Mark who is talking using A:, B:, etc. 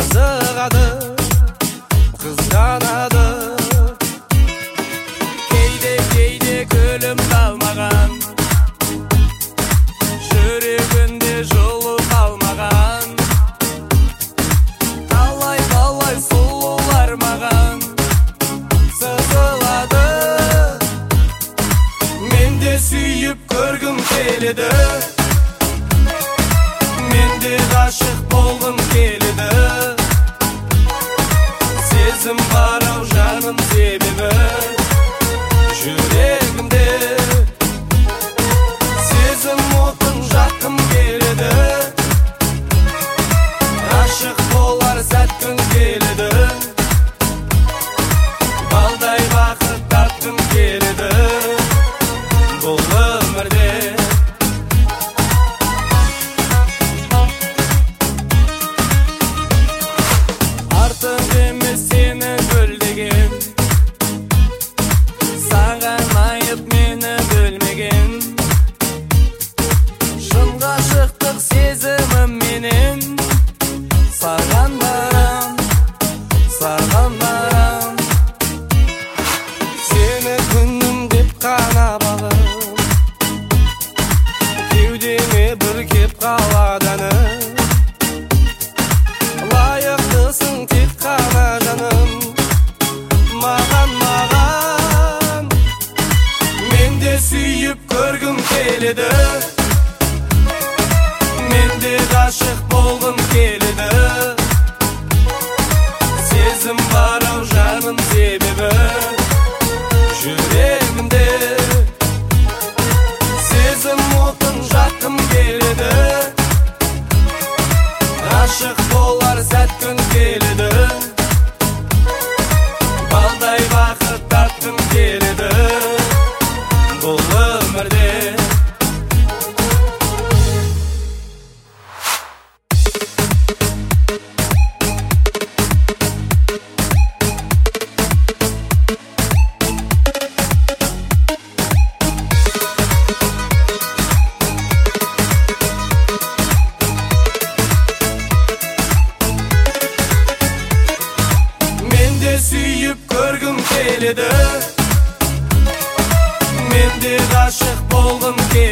A: Kızıqadı, kızganadı. Кейде көлім қалмаған, жүрегінде жылу қалмаған. Талай сұлулар маған сызылады. Мен де сүйіп көргім келеді, мен де ғашық болғым келеді. Сезім барау жаным себебі жүрегімде. Сезім отын жаққым келеді, ғашық болар сәт күн келеді. Балдай бақыт тартқым келеді бұл өмірде. Артық емес сені гүлдеген, саған айып мені бөлмеген. Шын ғашықтық сезімім менен саған барам, саған барам. Сені күнім деп қана бағып, кеудеме бүркеп қаладаны. Лайықтысың тек қана жаным маған. Мен де сүйіп көргім келеді, мен де ғашық болғым келеді. Сезім барау жаным себебі жүрегімде. Сезім отын жаққым келеді, ғашық болар сәт күн келеді. Балдай бақыт тартқым келеді бұл өмірде. Мен де сүйіп көргім келеді, мен де ғашық болғым келеді.